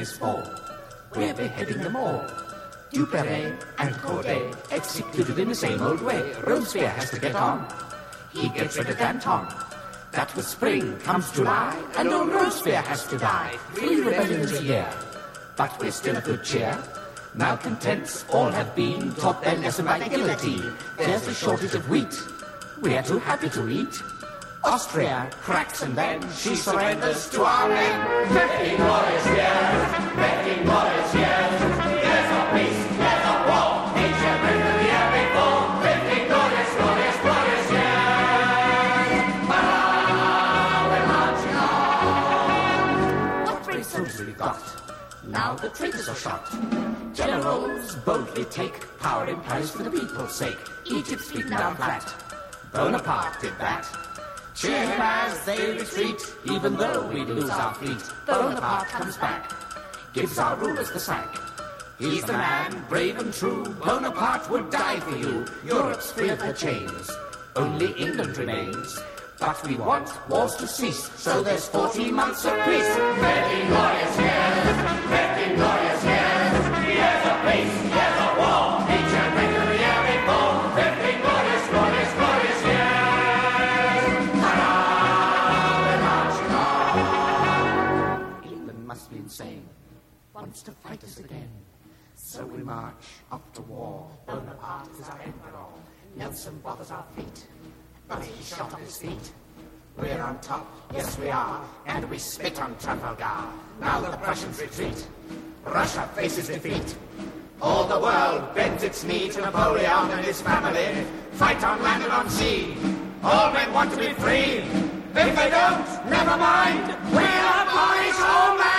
his fall. We're beheading them all. Duperret and Corday executed in the same old way. Robespierre has to get on. He gets rid of Danton. That was spring, comes July, and old Robespierre has to die. 3 rebellions a year. But we're still a good cheer. Malcontents all have been taught their lesson by the guillotine. There's a shortage of wheat. We're too happy to eat. Austria cracks and then she surrenders to our men. 15 glorious years, 15 glorious years. Years of peace, years of war. Each year greater the year before. 15 glorious, glorious, glorious years. Hurrah, we're marching on. What brave soldiers we've got. Now the traitors are shot. Generals boldly take power in Paris for the people's sake. Egypt's beaten down flat. Bonaparte did that. Cheer him as they retreat, even though we lose our fleet. Bonaparte comes back, gives our rulers the sack. He's the man, brave and true. Bonaparte would die for you. Europe's free of her chains. Only England remains. But we want wars to cease, so there's 14 months of peace. 15 glorious years, 15 glorious years. Years of peace, years of war. Each year greater the year before. 15 glorious, glorious, glorious years. Hurrah, we're marching on. England must be insane. Wants to fight us again. So we march up to war. Bonaparte is our emperor. Nelson bothers our feet. But he shot off his feet. We're on top, yes we are, and we spit on Trafalgar. Now the Prussians retreat. Russia faces defeat. All the world bends its knee to Napoleon and his family. Fight on land and on sea. All men want to be free. If they don't, never mind. We are Polish homeland.